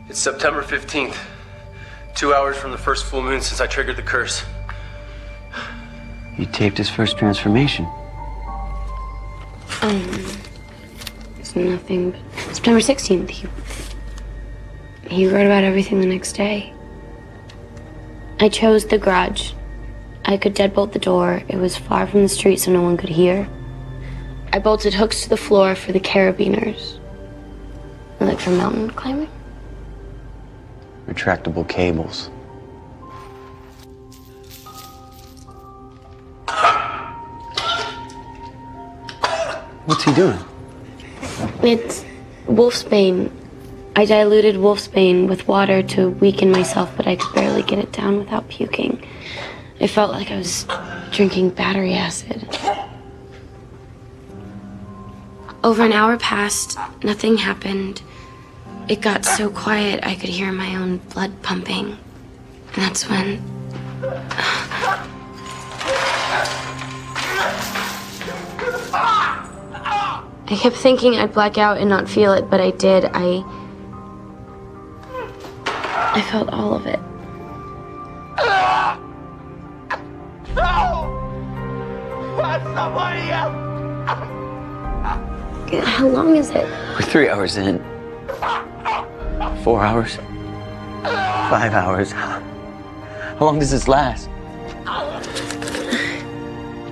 It's September 15th. 2 hours from the first full moon since I triggered the curse. You taped his first transformation. It's nothing but September 16th. He wrote about everything the next day. I chose the garage. I could deadbolt the door. It was far from the street so no one could hear. I bolted hooks to the floor for the carabiners. Like for mountain climbing? Retractable cables. What's he doing? It's wolfsbane. I diluted wolfsbane with water to weaken myself, but I could barely get it down without puking. I felt like I was drinking battery acid. Over an hour passed, nothing happened. It got so quiet I could hear my own blood pumping. And that's when... I kept thinking I'd black out and not feel it, but I did. I felt all of it. How long is it? We're 3 hours in. 4 hours. 5 hours. How long does this last?